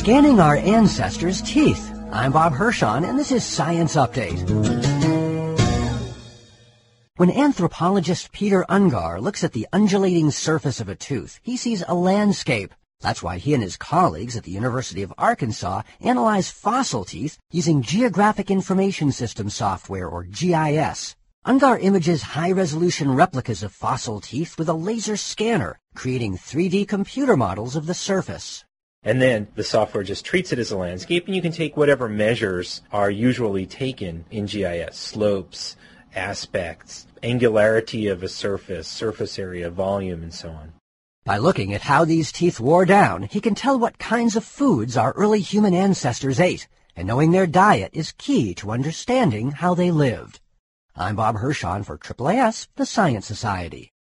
Scanning our ancestors' teeth. I'm Bob Hirschon, and this is Science Update. When anthropologist Peter Ungar looks at the undulating surface of a tooth, he sees a landscape. That's why he and his colleagues at the University of Arkansas analyze fossil teeth using Geographic Information System software, or GIS. Ungar images high-resolution replicas of fossil teeth with a laser scanner, creating 3D computer models of the surface. And then the software just treats it as a landscape, and you can take whatever measures are usually taken in GIS, slopes, aspects, angularity of a surface area, volume, and so on. By looking at how these teeth wore down, he can tell what kinds of foods our early human ancestors ate, and knowing their diet is key to understanding how they lived. I'm Bob Hirschon for AAAS, the Science Society.